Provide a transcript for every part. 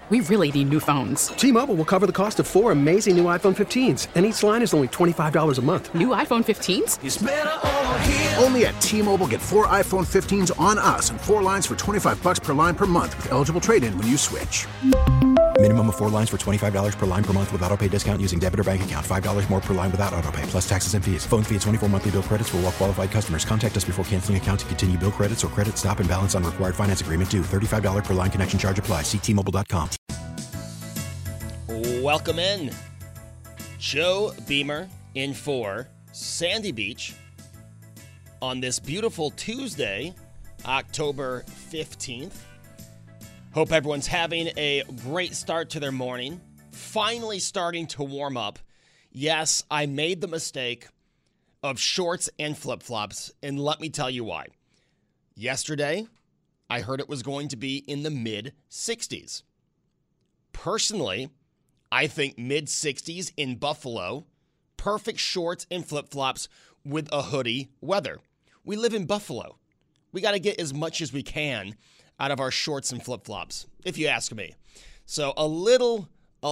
We really need new phones. T-Mobile will cover the cost of 4 amazing new iPhone 15s, and each line is only $25 a month. New iPhone 15s? It's better over here. Only at T-Mobile, get 4 iPhone 15s on us and 4 lines for $25 per line per month with eligible trade-in when you switch. Minimum of 4 lines for $25 per line per month with autopay discount using debit or bank account. $5 more per line without autopay, plus taxes and fees. Phone fee at 24 monthly bill credits for well-qualified customers. Contact us before canceling account to continue bill credits or credit stop and balance on required finance agreement due. $35 per line connection charge applies. See T-Mobile.com. Welcome in. Joe Beamer in for Sandy Beach on this beautiful Tuesday, October 15th. Hope everyone's having a great start to their morning. Finally starting to warm up. Yes, I made the mistake of shorts and flip-flops, and let me tell you why. Yesterday, I heard it was going to be in the mid-60s. Personally, I think mid-60s in Buffalo, perfect shorts and flip-flops with a hoodie weather. We live in Buffalo. We got to get as much as we can out of our shorts and flip-flops, if you ask me. So a little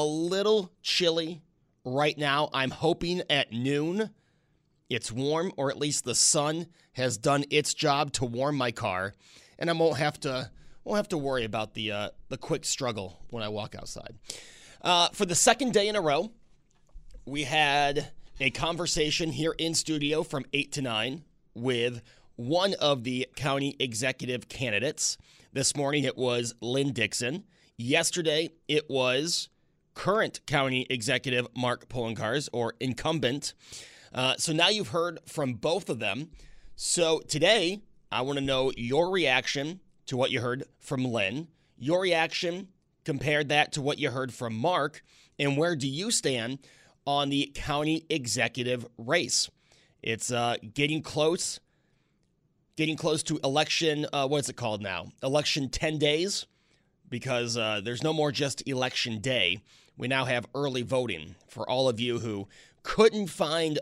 chilly right now. I'm hoping at noon it's warm, or at least the sun has done its job to warm my car, and I won't have to worry about the quick struggle when I walk outside. For the second day in a row, we had a conversation here in studio from 8 to 9 with one of the county executive candidates. This morning it was Lynn Dixon. Yesterday it was current county executive Mark Poloncarz, or incumbent. So now you've heard from both of them. So today I want to know your reaction to what you heard from Lynn, your reaction, compared that to what you heard from Mark, and where do you stand on the county executive race? It's getting close to election, what is it called now? Election 10 days, because there's no more just election day. We now have early voting for all of you who couldn't find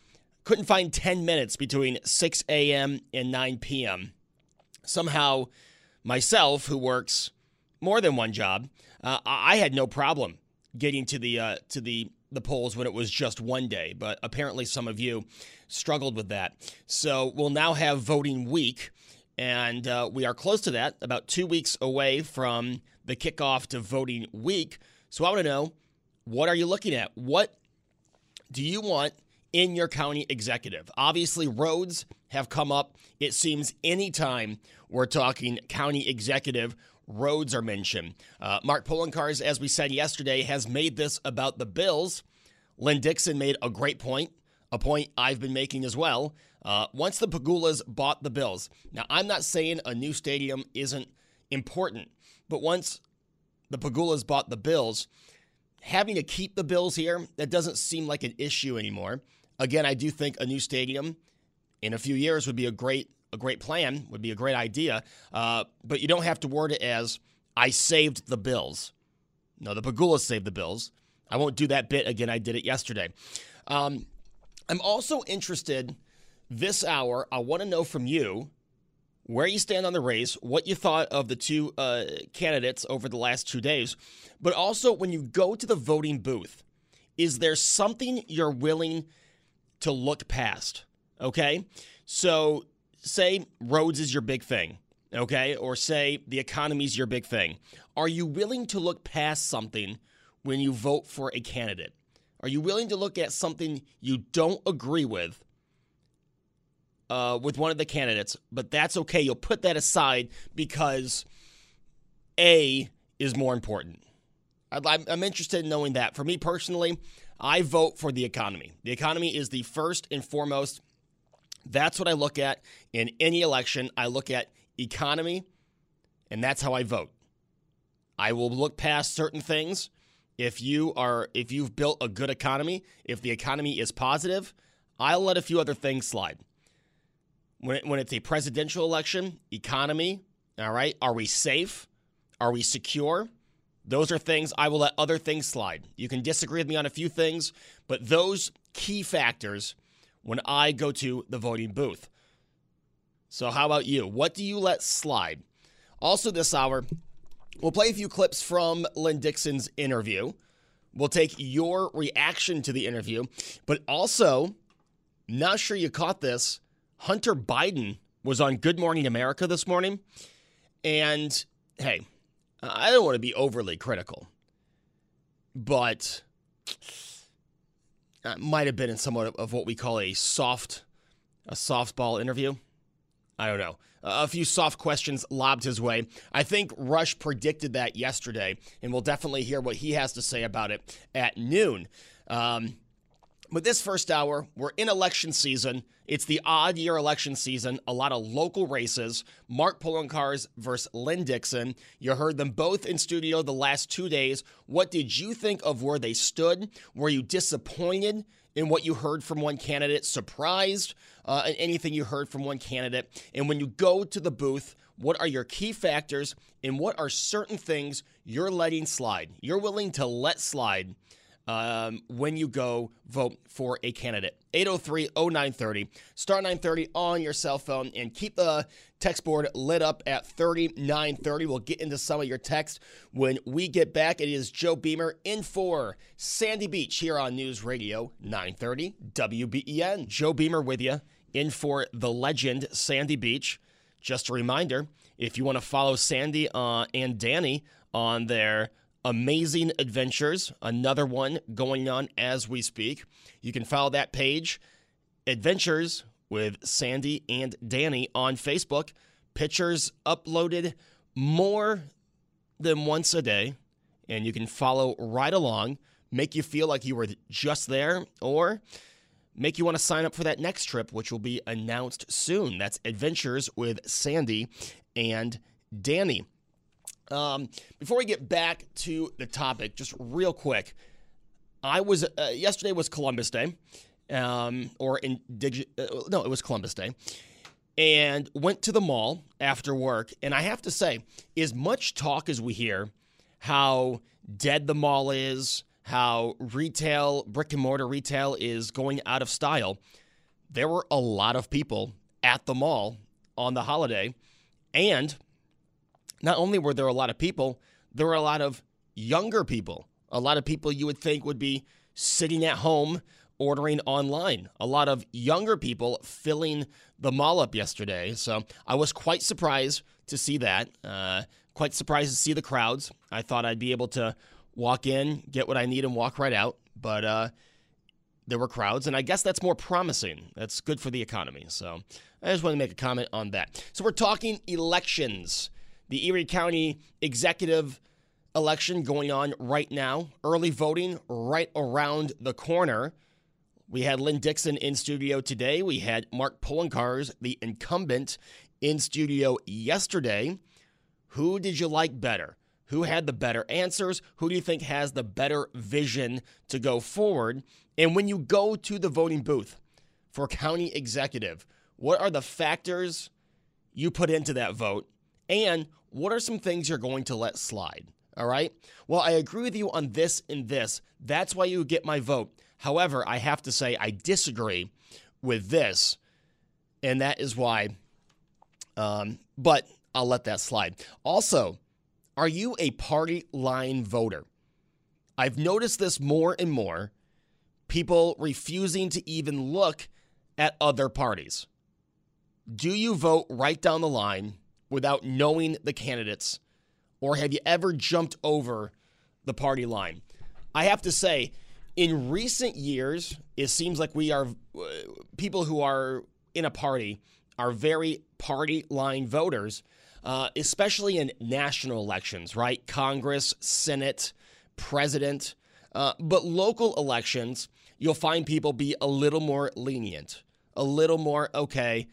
10 minutes between 6 a.m. and 9 p.m. Somehow, myself, who works more than one job, I had no problem getting to the polls when it was just one day, but apparently some of you struggled with that. So we'll now have voting week, and we are close to that, about 2 weeks away from the kickoff to voting week. So I want to know, what are you looking at? What do you want in your county executive? Obviously, roads have come up. It seems anytime we're talking county executive, roads are mentioned. Mark Poloncarz, as we said yesterday, has made this about the Bills. Lynn Dixon made a great point, a point I've been making as well. Once the Pegulas bought the Bills. Now, I'm not saying a new stadium isn't important, but once the Pegulas bought the Bills, having to keep the Bills here, that doesn't seem like an issue anymore. Again, I do think a new stadium in a few years would be a great plan, would be a great idea, but you don't have to word it as, I saved the Bills. No, the Pegulas saved the Bills. I won't do that bit again. I did it yesterday. I'm also interested this hour, I want to know from you where you stand on the race, what you thought of the two candidates over the last 2 days, but also when you go to the voting booth, is there something you're willing to look past? Okay? So say roads is your big thing, okay? Or say the economy is your big thing. Are you willing to look past something when you vote for a candidate? Are you willing to look at something you don't agree with one of the candidates, but that's okay. You'll put that aside because A is more important. I'm interested in knowing that. For me personally, I vote for the economy. The economy is the first and foremost. That's what I look at in any election. I look at economy, and that's how I vote. I will look past certain things. If you've built a good economy, if the economy is positive, I'll let a few other things slide. When it's a presidential election, economy, all right, are we safe? Are we secure? Those are things I will let other things slide. You can disagree with me on a few things, but those key factors when I go to the voting booth. So how about you? What do you let slide? Also this hour, We'll play a few clips from Lynn Dixon's interview. We'll take your reaction to the interview, but also, not sure you caught this, Hunter Biden was on Good Morning America this morning, and hey, I don't want to be overly critical, but it might have been in somewhat of what we call a softball interview. I don't know. A few soft questions lobbed his way. I think Rush predicted that yesterday, and we'll definitely hear what he has to say about it at noon. But this first hour, we're in election season. It's the odd year election season. A lot of local races. Mark Poloncarz versus Lynn Dixon. You heard them both in studio the last 2 days. What did you think of where they stood? Were you disappointed in what you heard from one candidate? Surprised in anything you heard from one candidate? And when you go to the booth, what are your key factors and what are certain things you're letting slide? You're willing to let slide when you go vote for a candidate. 803-0930, star 930 on your cell phone, and keep the text board lit up at 3930. We'll get into some of your text when we get back. It is Joe Beamer in for Sandy Beach here on News Radio 930 WBEN. Joe Beamer with you in for the legend Sandy Beach. Just a reminder, if you want to follow Sandy and Danny on their amazing adventures, another one going on as we speak, you can follow that page, Adventures with Sandy and Danny, on Facebook. Pictures uploaded more than once a day, and you can follow right along, make you feel like you were just there, or make you want to sign up for that next trip, which will be announced soon. That's Adventures with Sandy and Danny. Before we get back to the topic, just real quick, yesterday was Columbus Day, it was Columbus Day, and went to the mall after work, and I have to say, as much talk as we hear how dead the mall is, how retail, brick and mortar retail is going out of style, there were a lot of people at the mall on the holiday, and not only were there a lot of people, there were a lot of younger people, a lot of people you would think would be sitting at home ordering online, a lot of younger people filling the mall up yesterday. So I was quite surprised to see that, quite surprised to see the crowds. I thought I'd be able to walk in, get what I need, and walk right out, but there were crowds, and I guess that's more promising. That's good for the economy. So I just want to make a comment on that. So we're talking elections. The Erie County executive election going on right now. Early voting right around the corner. We had Lynn Dixon in studio today. We had Mark Poloncarz, the incumbent, in studio yesterday. Who did you like better? Who had the better answers? Who do you think has the better vision to go forward? And when you go to the voting booth for county executive, what are the factors you put into that vote? And what are some things you're going to let slide? All right? Well, I agree with you on this and this. That's why you get my vote. However, I have to say I disagree with this, and that is why, but I'll let that slide. Also, are you a party line voter? I've noticed this more and more, people refusing to even look at other parties. Do you vote right down the line without knowing the candidates, or have you ever jumped over the party line? I have to say, in recent years, it seems like people who are in a party are very party line voters, especially in national elections, right? Congress, Senate, President. But local elections, you'll find people be a little more lenient, a little more, okay,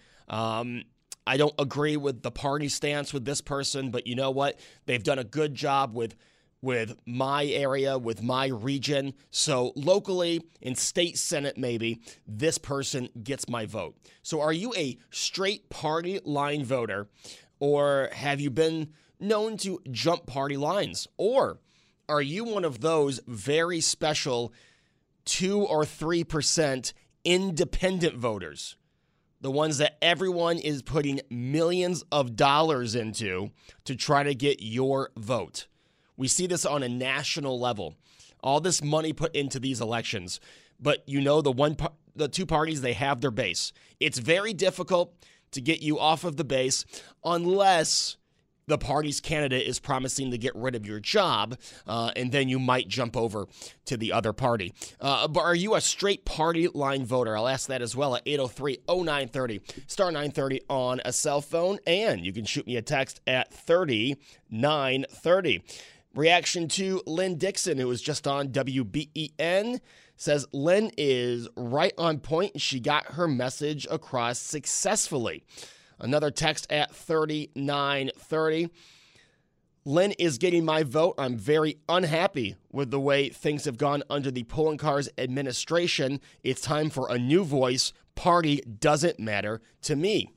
I don't agree with the party stance with this person, but you know what? They've done a good job with my area, with my region. So locally, in state senate maybe, this person gets my vote. So are you a straight party line voter, or have you been known to jump party lines? Or are you one of those very special 2 or 3% independent voters? the ones that everyone is putting millions of dollars into to try to get your vote. We see this on a national level. All this money put into these elections. But the two parties, they have their base. It's very difficult to get you off of the base unless the party's candidate is promising to get rid of your job, and then you might jump over to the other party. But are you a straight party line voter? I'll ask that as well at 803-0930, star 930 on a cell phone, and you can shoot me a text at 3930. Reaction to Lynn Dixon, who was just on WBEN, says Lynn is right on point. She got her message across successfully. Another text at 3930. Lynn is getting my vote. I'm very unhappy with the way things have gone under the Pulling Cars administration. It's time for a new voice. Party doesn't matter to me.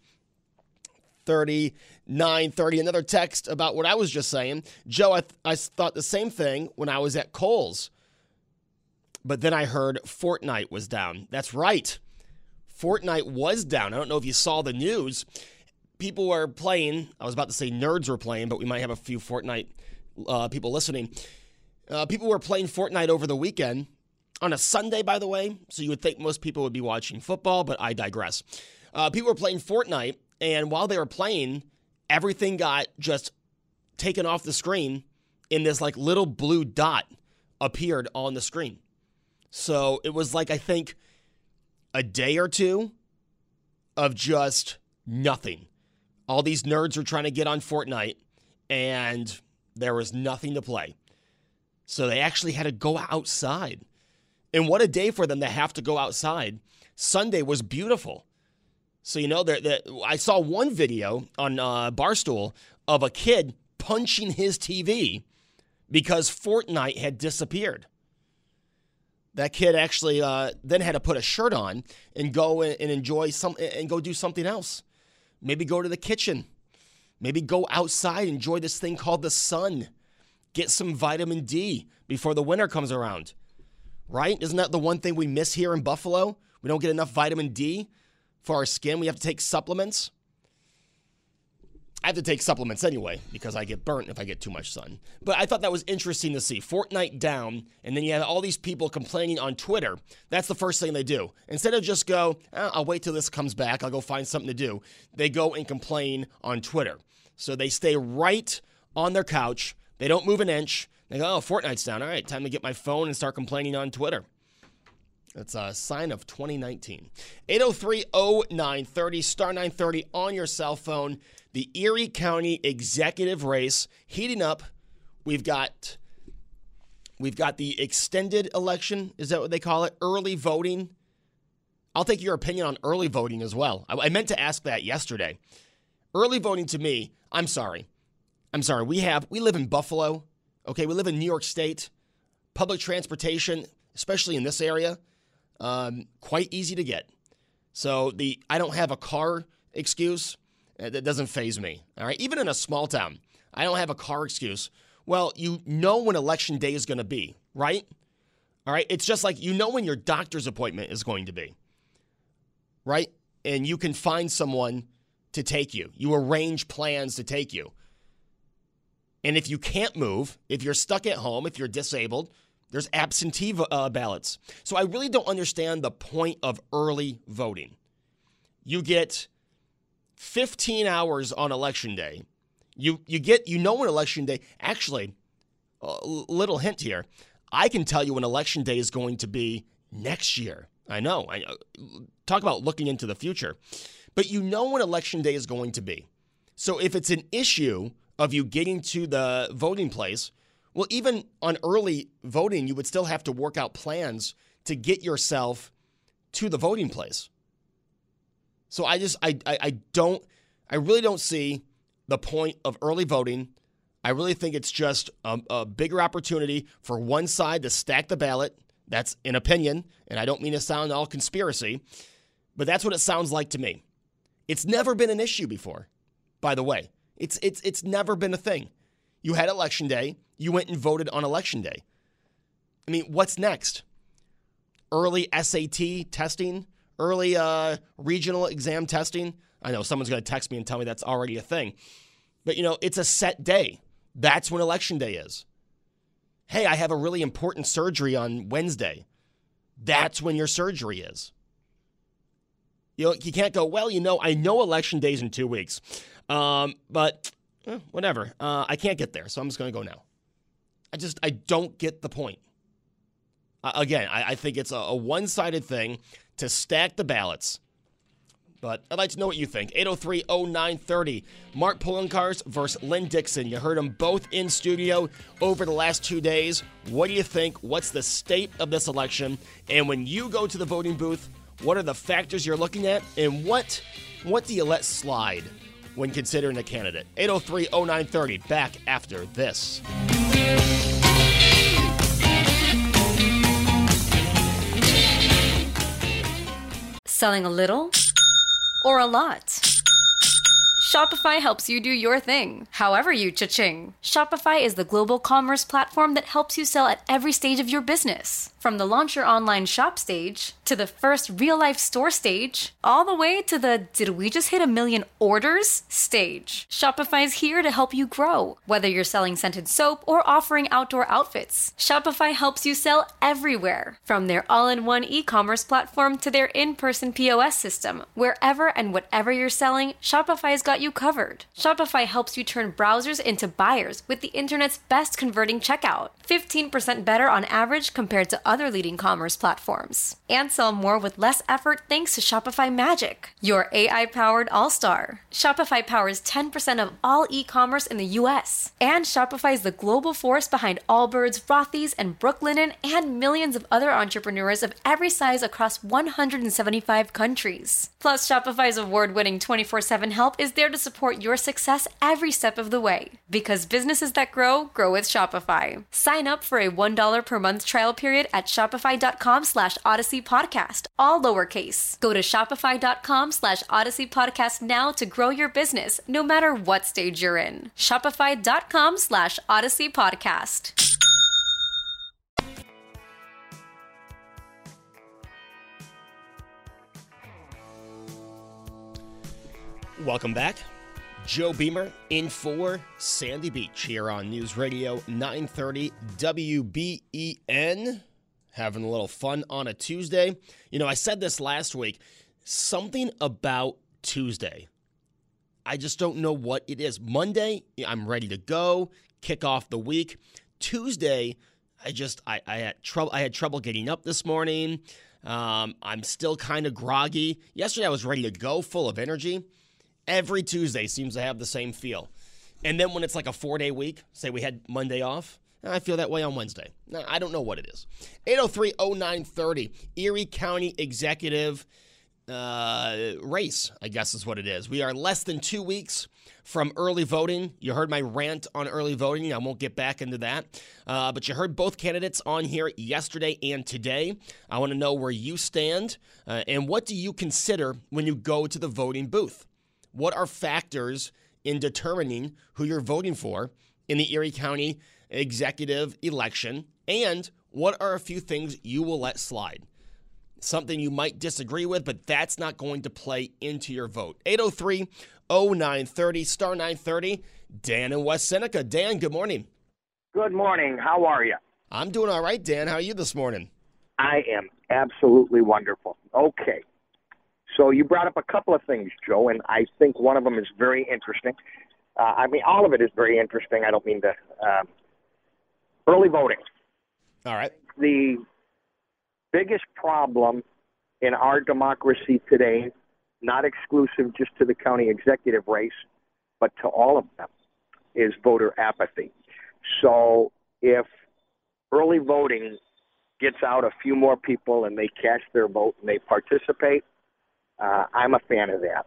3930. Another text about what I was just saying. Joe, I thought the same thing when I was at Kohl's. But then I heard Fortnite was down. That's right. Fortnite was down. I don't know if you saw the news. People were playing. I was about to say nerds were playing, but we might have a few Fortnite people listening. People were playing Fortnite over the weekend on a Sunday, by the way. So you would think most people would be watching football, but I digress. People were playing Fortnite, and while they were playing, everything got just taken off the screen, and this like little blue dot appeared on the screen. So it was like, I think, a day or two of just nothing. All these nerds were trying to get on Fortnite, and there was nothing to play. So they actually had to go outside. And what a day for them to have to go outside. Sunday was beautiful. So, I saw one video on Barstool of a kid punching his TV because Fortnite had disappeared. That kid actually then had to put a shirt on and go and enjoy and go do something else. Maybe go to the kitchen. Maybe go outside, enjoy this thing called the sun. Get some vitamin D before the winter comes around. Right? Isn't that the one thing we miss here in Buffalo? We don't get enough vitamin D for our skin. We have to take supplements. I have to take supplements anyway because I get burnt if I get too much sun. But I thought that was interesting to see. Fortnite down, and then you have all these people complaining on Twitter. That's the first thing they do. Instead of just go, I'll wait till this comes back, I'll go find something to do, they go and complain on Twitter. So they stay right on their couch. They don't move an inch. They go, Fortnite's down. All right, time to get my phone and start complaining on Twitter. That's a sign of 2019. 803-0930, star 930 on your cell phone. The Erie County executive race heating up. We've got the extended election. Is that what they call it? Early voting. I'll take your opinion on early voting as well. I meant to ask that yesterday. Early voting to me, I'm sorry. We live in Buffalo. Okay, we live in New York State. Public transportation, especially in this area, quite easy to get. So I don't have a car excuse. That doesn't faze me. All right, even in a small town, I don't have a car excuse. Well, you know when election day is going to be, right? All right, it's just like you know when your doctor's appointment is going to be, right? And you can find someone to take you. You arrange plans to take you. And if you can't move, if you're stuck at home, if you're disabled, there's absentee ballots. So I really don't understand the point of early voting. You get 15 hours on election day. You know when election day, actually, a little hint here. I can tell you when election day is going to be next year. I know. Talk about looking into the future. But you know when election day is going to be. So if it's an issue of you getting to the voting place, well, even on early voting, you would still have to work out plans to get yourself to the voting place. So I really don't see the point of early voting. I really think it's just a bigger opportunity for one side to stack the ballot. That's an opinion, and I don't mean to sound all conspiracy, but that's what it sounds like to me. It's never been an issue before, by the way. It's never been a thing. You had election day. You went and voted on election day. I mean, what's next? Early SAT testing? early regional exam testing. I know someone's going to text me and tell me that's already a thing. But, it's a set day. That's when Election Day is. Hey, I have a really important surgery on Wednesday. That's when your surgery is. You can't go, I know Election Day's in 2 weeks. But whatever. I can't get there, so I'm just going to go now. I don't get the point. Again, I think it's a one-sided thing to stack the ballots. But I'd like to know what you think. 803-0930. Mark Poloncarz versus Lynn Dixon. You heard them both in studio over the last 2 days. What do you think? What's the state of this election? And when you go to the voting booth, what are the factors you're looking at? And what do you let slide when considering a candidate? 803-0930. Back after this. Selling a little or a lot? Shopify helps you do your thing, however you cha-ching. Shopify is the global commerce platform that helps you sell at every stage of your business. From the launch your online shop stage, to the first real-life store stage, all the way to the did we just hit 1 million orders stage. Shopify's here to help you grow. Whether you're selling scented soap or offering outdoor outfits, Shopify helps you sell everywhere. From their all-in-one e-commerce platform to their in-person POS system, wherever and whatever you're selling, Shopify's got you covered. Shopify helps you turn browsers into buyers with the internet's best converting checkout. 15% better on average compared to other leading commerce platforms. And sell more with less effort thanks to Shopify Magic, your AI-powered all-star. Shopify powers 10% of all e-commerce in the US. And Shopify is the global force behind Allbirds, Rothy's, and Brooklinen, and millions of other entrepreneurs of every size across 175 countries. Plus, Shopify's award-winning 24/7 help is there to support your success every step of the way. Because businesses that grow with Shopify. Sign up for a $1 per month trial period at shopify.com/Odyssey Podcast, all lowercase. Go to shopify.com/Odyssey Podcast now to grow your business, no matter what stage you're in. Shopify.com/Odyssey Podcast. Welcome back. Joe Beamer in for Sandy Beach here on News Radio 930 WBEN. Having a little fun on a Tuesday. I said this last week. Something about Tuesday. I just don't know what it is. Monday, I'm ready to go, kick off the week. Tuesday, I had trouble getting up this morning. I'm still kind of groggy. Yesterday, I was ready to go, full of energy. Every Tuesday seems to have the same feel. And then when it's like a 4-day week, say we had Monday off, I feel that way on Wednesday. Now, I don't know what it is. 803-0930, Erie County Executive race, I guess is what it is. We are less than 2 weeks from early voting. You heard my rant on early voting. I won't get back into that. But you heard both candidates on here yesterday and today. I want to know where you stand and what do you consider when you go to the voting booth? What are factors in determining who you're voting for in the Erie County executive election? And what are a few things you will let slide? Something you might disagree with, but that's not going to play into your vote. 803-0930, star 930. Dan in West Seneca. Dan, good morning. Good morning. How are you? I'm doing all right, Dan. How are you this morning? I am absolutely wonderful. Okay. So you brought up a couple of things, Joe, and I think one of them is very interesting. All of it is very interesting. I don't mean to. Early voting. All right. The biggest problem in our democracy today, not exclusive just to the county executive race, but to all of them, is voter apathy. So if early voting gets out a few more people and they cast their vote and they participate, I'm a fan of that.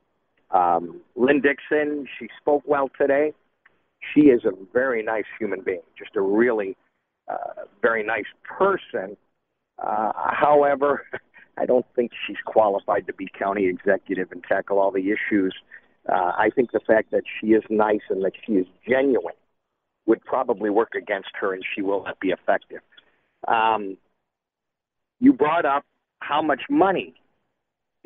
Lynn Dixon, she spoke well today. She is a very nice human being, just a really very nice person. However, I don't think she's qualified to be county executive and tackle all the issues. I think the fact that she is nice and that she is genuine would probably work against her, and she will not be effective. You brought up how much money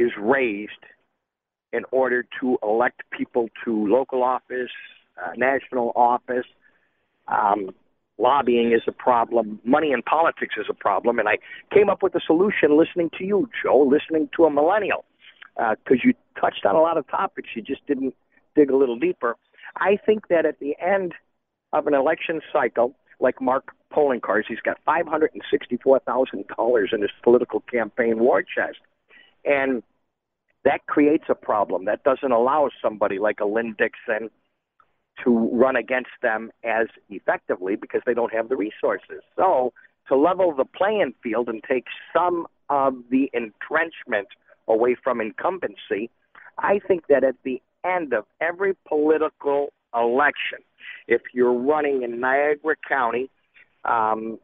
is raised in order to elect people to local office, national office. Lobbying is a problem. Money in politics is a problem. And I came up with a solution listening to you, Joe, listening to a millennial, because you touched on a lot of topics. You just didn't dig a little deeper. I think that at the end of an election cycle, like Mark Poloncarz, he's got $564,000 in his political campaign war chest. And that creates a problem. That doesn't allow somebody like a Lynn Dixon to run against them as effectively because they don't have the resources. So to level the playing field and take some of the entrenchment away from incumbency, I think that at the end of every political election, if you're running in Niagara County, 50%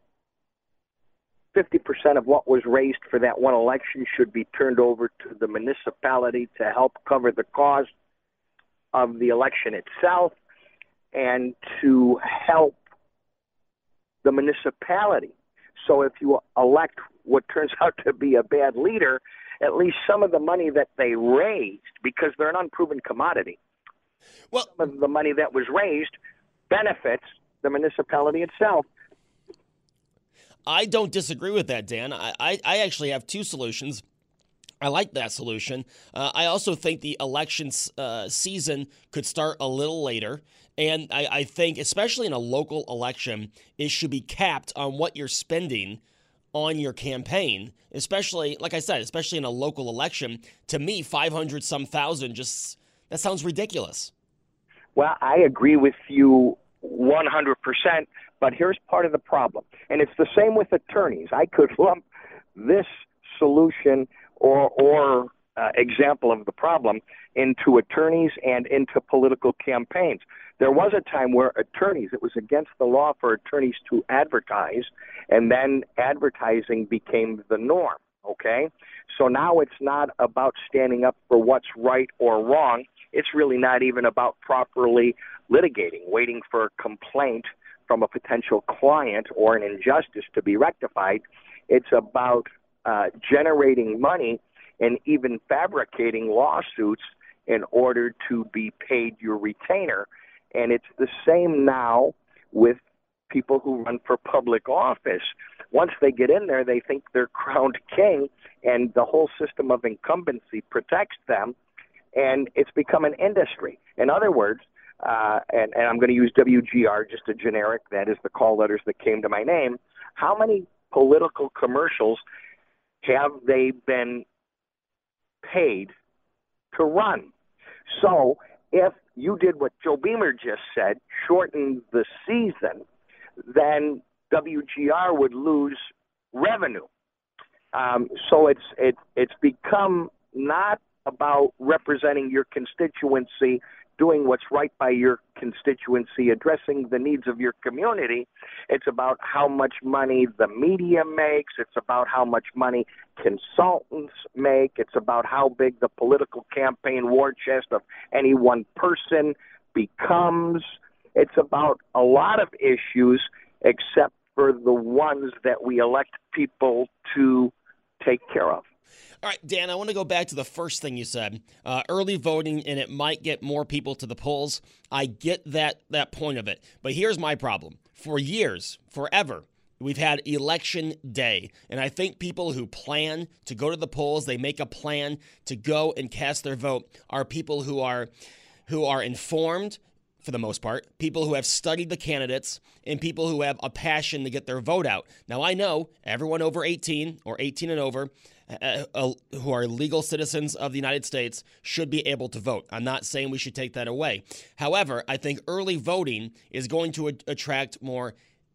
of what was raised for that one election should be turned over to the municipality to help cover the cost of the election itself and to help the municipality. So if you elect what turns out to be a bad leader, at least some of the money that they raised, because they're an unproven commodity, some of the money that was raised benefits the municipality itself. I don't disagree with that, Dan. I actually have two solutions. I like that solution. I also think the election season could start a little later. And I think, especially in a local election, it should be capped on what you're spending on your campaign, especially, like I said, especially in a local election. To me, 500-some thousand, that sounds ridiculous. Well, I agree with you 100%, but here's part of the problem. And it's the same with attorneys. I could lump this solution or example of the problem into attorneys and into political campaigns. There was a time where attorneys, it was against the law for attorneys to advertise, and then advertising became the norm, okay? So now it's not about standing up for what's right or wrong. It's really not even about properly litigating, waiting for a complaint from a potential client or an injustice to be rectified. It's about generating money and even fabricating lawsuits in order to be paid your retainer. And it's the same now with people who run for public office. Once they get in there, they think they're crowned king, and the whole system of incumbency protects them, and it's become an industry. In other words, and I'm going to use WGR, just a generic, that is the call letters that came to my name, how many political commercials have they been paid to run? So if you did what Joe Beamer just said, shorten the season, then WGR would lose revenue. So it's become not about representing your constituency, doing what's right by your constituency, addressing the needs of your community. It's about how much money the media makes. It's about how much money consultants make. It's about how big the political campaign war chest of any one person becomes. It's about a lot of issues except for the ones that we elect people to take care of. All right, Dan, I want to go back to the first thing you said, early voting, and it might get more people to the polls. I get that point of it. But here's my problem. For years, forever, we've had election day. And I think people who plan to go to the polls, they make a plan to go and cast their vote, are people who are informed, for the most part, people who have studied the candidates, and people who have a passion to get their vote out. Now, I know everyone over 18 or 18 and over who are legal citizens of the United States should be able to vote. I'm not saying we should take that away. However, I think early voting is going to attract more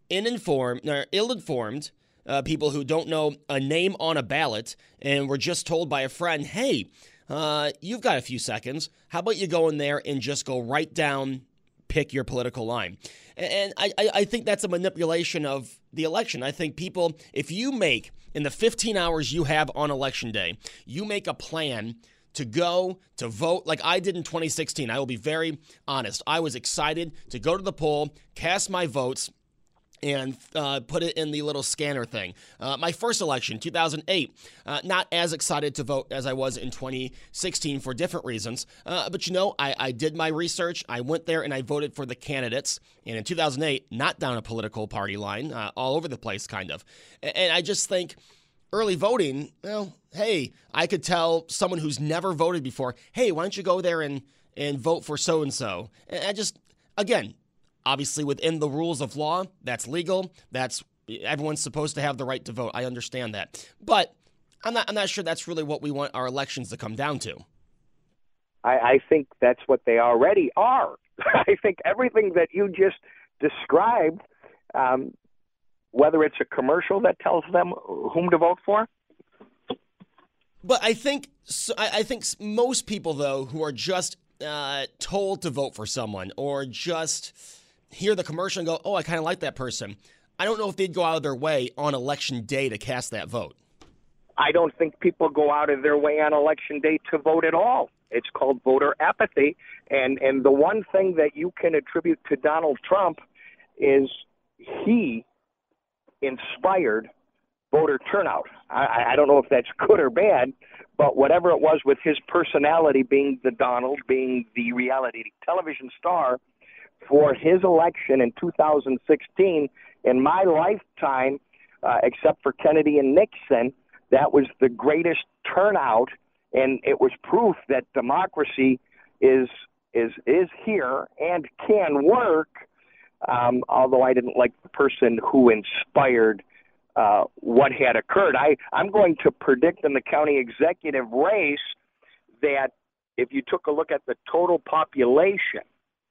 ill-informed people who don't know a name on a ballot and were just told by a friend, hey, you've got a few seconds. How about you go in there and just go right down, pick your political line? And I think that's a manipulation of the election. I think people, if you make, in the 15 hours you have on election day, you make a plan to go to vote like I did in 2016. I will be very honest. I was excited to go to the poll, cast my votes, and put it in the little scanner thing. My first election, 2008, not as excited to vote as I was in 2016 for different reasons. But, I did my research. I went there and I voted for the candidates. And in 2008, not down a political party line, all over the place, kind of. And I just think early voting, well, hey, I could tell someone who's never voted before, hey, why don't you go there and vote for so-and-so? And I just, again, obviously, within the rules of law, that's legal. Everyone's supposed to have the right to vote. I understand that, but I'm not sure that's really what we want our elections to come down to. I think that's what they already are. I think everything that you just described, whether it's a commercial that tells them whom to vote for. But I think most people, though, who are just told to vote for someone or just hear the commercial and go, oh, I kind of like that person, I don't know if they'd go out of their way on election day to cast that vote. I don't think people go out of their way on election day to vote at all. It's called voter apathy. And the one thing that you can attribute to Donald Trump is he inspired voter turnout. I don't know if that's good or bad, but whatever it was, with his personality being the Donald, being the reality television star, for his election in 2016, in my lifetime, except for Kennedy and Nixon, that was the greatest turnout, and it was proof that democracy is here and can work, although I didn't like the person who inspired what had occurred. I'm going to predict in the county executive race that if you took a look at the total population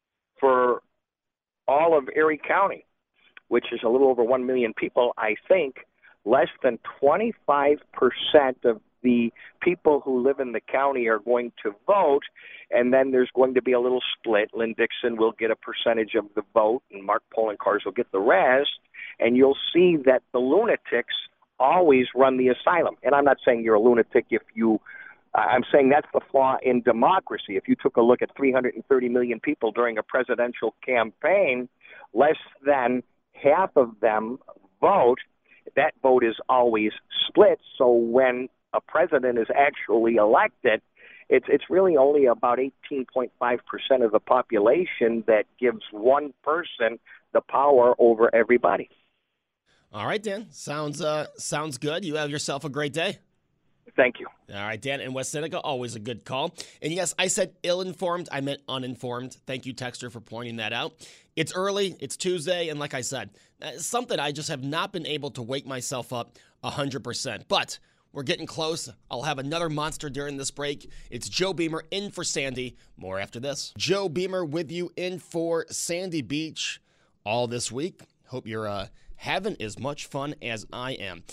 for all of Erie County, which is a little over 1 million people, I think less than 25% of the people who live in the county are going to vote, and then there's going to be a little split. Lynn Dixon will get a percentage of the vote, and Mark Poloncarz will get the rest, and you'll see that the lunatics always run the asylum. And I'm not saying you're a lunatic if you I'm saying that's the flaw in democracy. If you took a look at 330 million people during a presidential campaign, less than half of them vote. That vote is always split. So when a president is actually elected, it's really only about 18.5% of the population that gives one person the power over everybody. All right, Dan. Sounds good. You have yourself a great day. Thank you. All right, Dan in West Seneca, always a good call. And yes, I said ill-informed. I meant uninformed. Thank you, Texter, for pointing that out. It's early. It's Tuesday. And like I said, something I just have not been able to wake myself up 100%. But we're getting close. I'll have another monster during this break. It's Joe Beamer in for Sandy. More after this. Joe Beamer with you in for Sandy Beach all this week. Hope you're having as much fun as I am.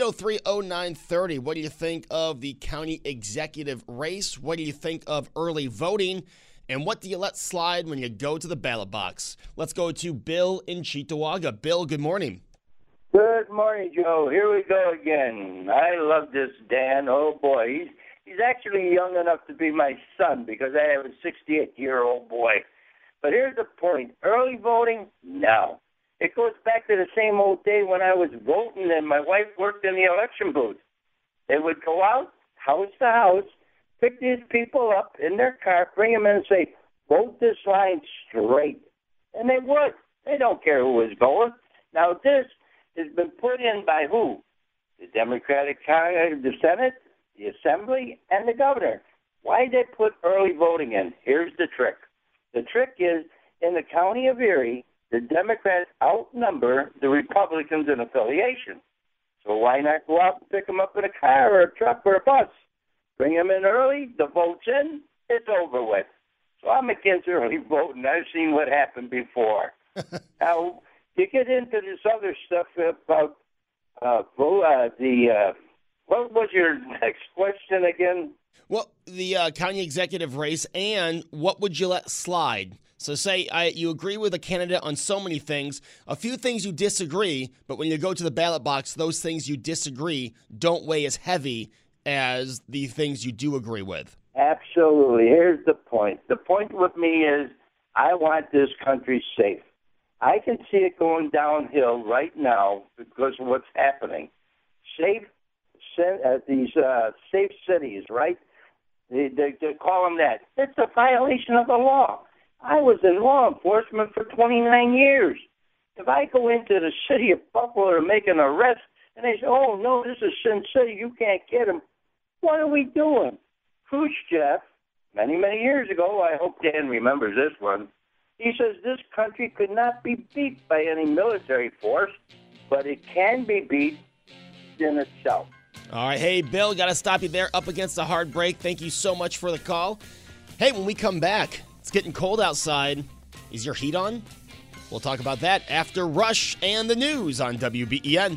803-0930. What do you think of the county executive race? What do you think of early voting? And what do you let slide when you go to the ballot box? Let's go to Bill in Cheektowaga. Bill, good morning. Good morning, Joe. Here we go again. I love this Dan. Oh, boy. He's actually young enough to be my son because I have a 68-year-old boy. But here's the point. Early voting? No. It goes back to the same old day when I was voting and my wife worked in the election booth. They would go out, house to house, pick these people up in their car, bring them in and say, vote this line straight. And they would. They don't care who was going. Now, this has been put in by who? The Democratic Congress, the Senate, the Assembly, and the governor. Why they put early voting in? Here's the trick. The trick is, in the county of Erie, the Democrats outnumber the Republicans in affiliation. So why not go out and pick them up in a car or a truck or a bus? Bring them in early, the vote's in, it's over with. So I'm against early voting. I've seen what happened before. Now, you get into this other stuff about what was your next question again? Well, the county executive race, and what would you let slide? So say you agree with a candidate on so many things, a few things you disagree, but when you go to the ballot box, those things you disagree don't weigh as heavy as the things you do agree with. Absolutely. Here's the point. The point with me is I want this country safe. I can see it going downhill right now because of what's happening. Safe cities, right? They call them that. It's a violation of the law. I was in law enforcement for 29 years. If I go into the city of Buffalo to make an arrest, and they say, oh, no, this is Sin City, you can't get him, what are we doing? Khrushchev, many, many years ago, I hope Dan remembers this one, he says this country could not be beat by any military force, but it can be beat in itself. All right. Hey, Bill, got to stop you there. Up against a hard break. Thank you so much for the call. Hey, when we come back, it's getting cold outside. Is your heat on? We'll talk about that after Rush and the news on WBEN.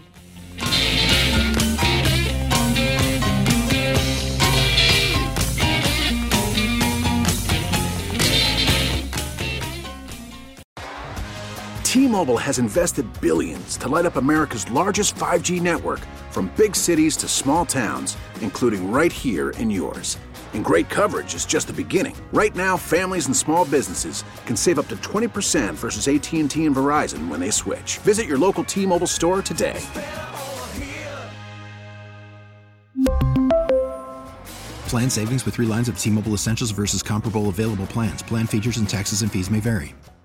T-Mobile has invested billions to light up America's largest 5G network, from big cities to small towns, including right here in yours. And great coverage is just the beginning. Right now, families and small businesses can save up to 20% versus AT&T and Verizon when they switch. Visit your local T-Mobile store today. Plan savings with 3 lines of T-Mobile Essentials versus comparable available plans. Plan features and taxes and fees may vary.